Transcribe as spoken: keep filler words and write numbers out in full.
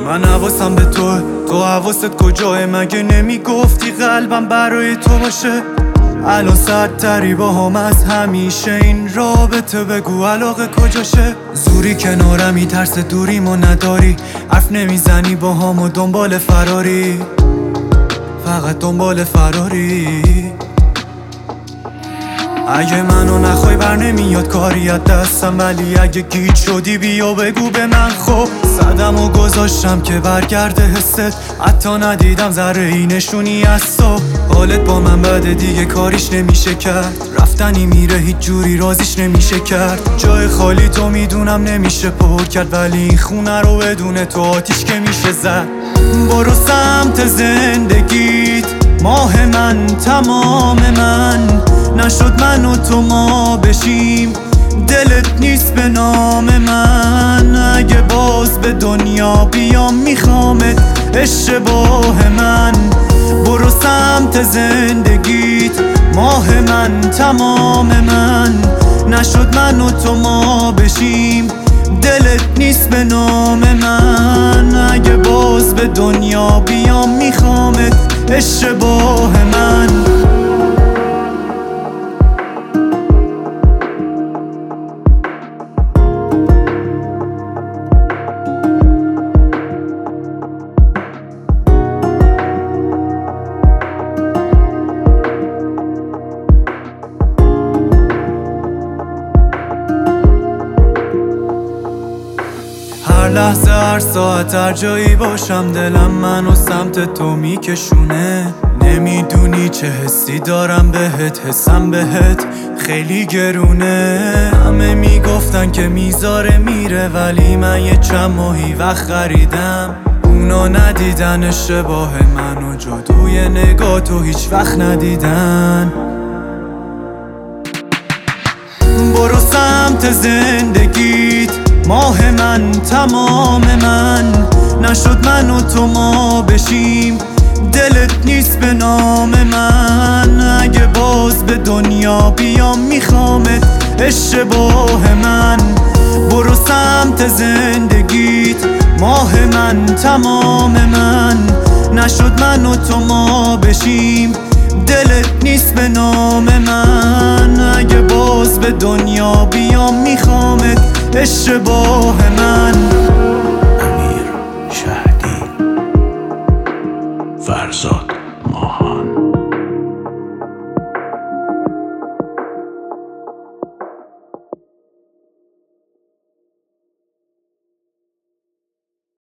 من حواسم به توه، تو حواست کجاه؟ مگه نمیگفتی قلبم برای تو باشه؟ الان سردتری با هم از همیشه، این رابطه بگو علاقه کجاشه؟ زوری کنارمی، ترس دوریمو نداری، حرف نمیزنی با هم و دنبال فراری، فقط دنبال فراری. اگه منو نخوای بر نمیاد کاری از دستم، ولی اگه گیج شدی بیا بگو به من. خب صدم و گذاشتم که برگرده حست، حتی ندیدم ذره ای نشونی از تو. حالت با من بده دیگه کاریش نمیشه کرد، رفتنی میره هیچ جوری رازیش نمیشه کرد. جای خالی تو میدونم نمیشه پر کرد، ولی این خونه رو بدون تو آتیش که میشه زد. برو سمت زندگیت، ماه من، تمام من. نشد من و تو ما بشیم، دلت نیست به نام من. اگه باز به دنیا بیام میخوامت، اشتباه من. برو سمت زندگیت، ماه من، تمام من. نشد من و تو ما بشیم، دلت نیست به نام من. اگه باز به دنیا بیام میخوامت، اشتباه من. هر لحظه هر ساعت هر جایی باشم، دلم منو سمت تو میکشونه. نمیدونی چه حسی دارم بهت، حسم بهت خیلی گرونه. همه میگفتن که میذاره میره، ولی من یه چند ماهی وقت خریدم. اونا ندیدن اشتباه منو، جادوی نگاه تو هیچ وقت ندیدن. برو سمت زندگیت، ماه من، تمام من. نشد من و تو ما بشیم، دلت نیست به نام من. اگه باز به دنیا بیام میخوامت، اشتباه من. برو سمت زندگیت، ماه من، تمام من. نشد من و تو ما بشیم، دلت نیست به نام من. اگه باز به دنیا بیام میخوامت، اشتباه من. امیر شهدی، فرزاد ماهان.